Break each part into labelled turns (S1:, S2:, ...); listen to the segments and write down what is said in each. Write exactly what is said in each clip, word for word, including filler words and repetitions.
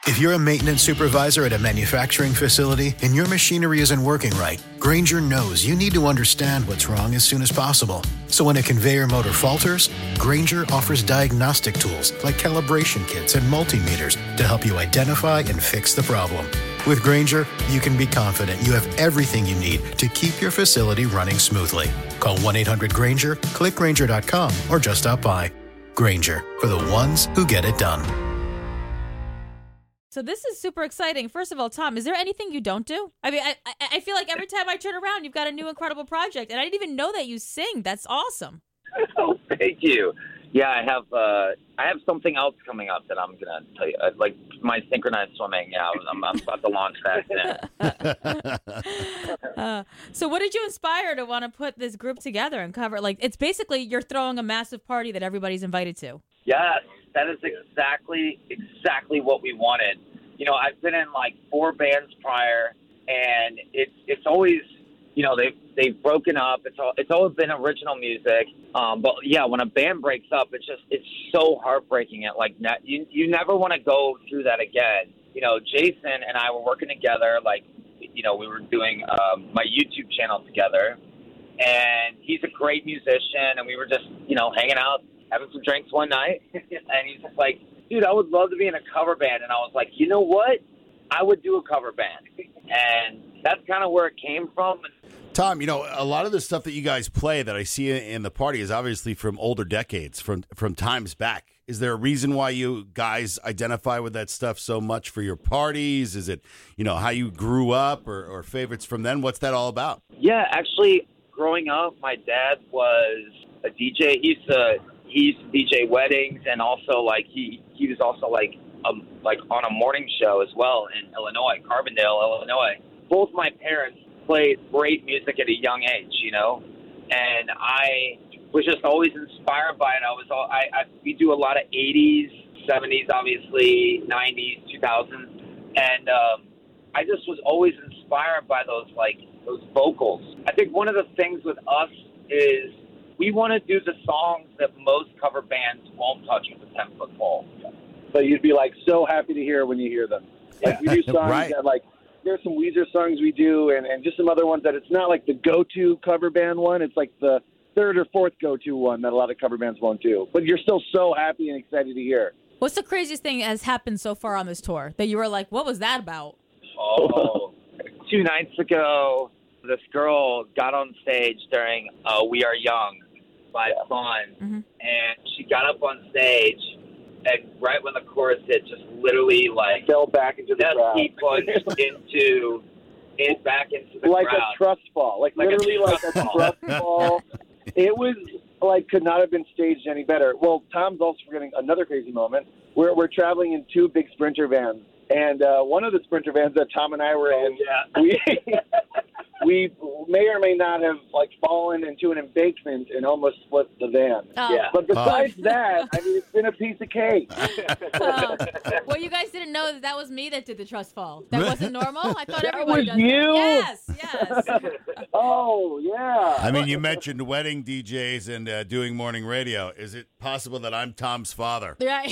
S1: If you're a maintenance supervisor at a manufacturing facility and your machinery isn't working right, Grainger knows you need to understand what's wrong as soon as possible. So when a conveyor motor falters, Grainger offers diagnostic tools like calibration kits and multimeters to help you identify and fix the problem. With Grainger, you can be confident you have everything you need to keep your facility running smoothly. Call one eight hundred Grainger, click Grainger dot com, or just stop by. Grainger, for the ones who get it done.
S2: So this is super exciting. First of all, Tom, is there anything you don't do? I mean, I, I I feel like every time I turn around, you've got a new incredible project, and I didn't even know that you sing. That's awesome.
S3: Oh, thank you. Yeah, I have uh, I have something else coming up that I'm gonna tell you. Uh, like my synchronized swimming. Yeah, I'm, I'm about to launch that soon.
S2: uh, so, what did you inspire to want to put this group together and cover? Like, it's basically you're throwing a massive party that everybody's invited to.
S3: Yes, that is exactly exactly what we wanted. You know, I've been in like four bands prior, and it's it's always, you know, they've they've broken up. It's all, it's always been original music. Um, but yeah, when a band breaks up, it's just it's so heartbreaking. It like ne- you you never want to go through that again. You know, Jason and I were working together. Like, you know, we were doing um, my YouTube channel together, and he's a great musician, and we were just, you know, hanging out, having some drinks one night, and he's just like, dude, I would love to be in a cover band. And I was like, you know what? I would do a cover band. And that's kind of where it came from.
S4: Tom, you know, a lot of the stuff that you guys play that I see in the party is obviously from older decades, from from times back. Is there a reason why you guys identify with that stuff so much for your parties? Is it, you know, how you grew up or, or favorites from then? What's that all about?
S3: Yeah, actually, growing up, my dad was a D J. He used to, he used to D J weddings, and also, like, he, he was also, like, um, like on a morning show as well in Illinois, Carbondale, Illinois. Both my parents played great music at a young age, you know, and I was just always inspired by it. I was all, I, I we do a lot of eighties, seventies, obviously, nineties, two thousands, and um, I just was always inspired by those, like, those vocals. I think one of the things with us is we want to do the songs that most cover bands won't touch with a ten-foot pole.
S5: So you'd be, like, so happy to hear when you hear them. Like, we do songs
S4: Right.
S5: that, like, there's some Weezer songs we do and, and just some other ones that it's not like the go-to cover band one. It's like the third or fourth go-to one that a lot of cover bands won't do. But you're still so happy and excited to hear.
S2: What's the craziest thing that has happened so far on this tour that you were like, what was that about?
S3: Oh, two nights ago, this girl got on stage during uh, We Are Young by Fun,
S2: Mm-hmm.
S3: and she got up on stage, and right when the chorus hit, just literally, like,
S5: Fell back into the
S3: just
S5: crowd.
S3: he plunged into, it back into the
S5: like
S3: crowd.
S5: a trust fall. Like,
S3: Like a
S5: literally like a
S3: trust
S5: trust fall. It was, like, could not have been staged any better. Well, Tom's also forgetting another crazy moment. We're, we're traveling in two big Sprinter vans. And uh, one of the Sprinter vans that Tom and I were in,
S3: yeah.
S5: we we may or may not have, like, fallen into an embankment and almost split the van.
S2: Oh.
S3: Yeah.
S5: But besides that, I mean, it's been a piece of cake.
S2: Oh. Well, you guys didn't know that that was me that did the trust fall. That wasn't normal? I thought
S5: That
S2: everybody
S5: was
S2: does
S5: you?
S2: that. Yes, yes.
S5: Oh, yeah.
S4: I mean, you mentioned wedding D Js and uh, doing morning radio. Is it possible that I'm Tom's father?
S2: Right.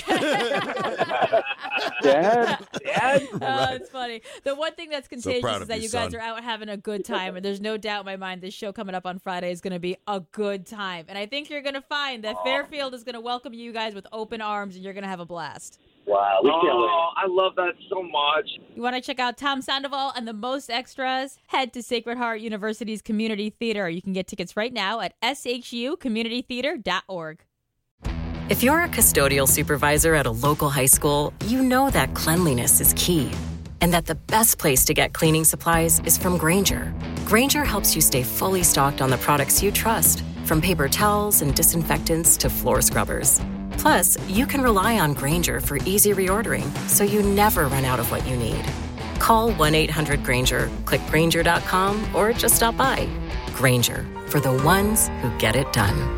S5: Dad?
S3: Dad?
S2: Oh, it's funny. The one thing that's contagious
S4: proud
S2: is
S4: of
S2: that
S4: you,
S2: you guys
S4: son.
S2: are out having a good time, and there's no doubt in my mind this show coming up on Friday is going to be a good time. And I think you're going to find that Fairfield is going to welcome you guys with open arms, and you're going to have a blast.
S5: Wow, we can't wait.
S3: Oh, I love that so much.
S2: You want to check out Tom Sandoval and the most extras? Head to Sacred Heart University's Community Theater. You can get tickets right now at s h u community theater dot org.
S6: If you're a custodial supervisor at a local high school, you know that cleanliness is key and that the best place to get cleaning supplies is from Grainger. Grainger helps you stay fully stocked on the products you trust, from paper towels and disinfectants to floor scrubbers. Plus, you can rely on Grainger for easy reordering, so you never run out of what you need. Call one eight hundred Grainger, click Grainger dot com, or just stop by. Grainger, for the ones who get it done.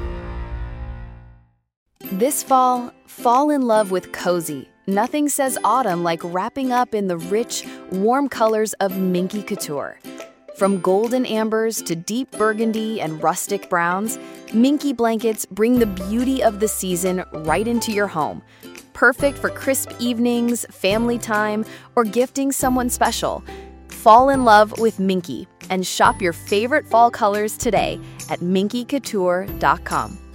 S7: This fall, fall in love with cozy. Nothing says autumn like wrapping up in the rich, warm colors of Minky Couture. From golden ambers to deep burgundy and rustic browns, Minky blankets bring the beauty of the season right into your home. perfect for crisp evenings, family time, or gifting someone special. Fall in love with Minky and shop your favorite fall colors today at minky couture dot com.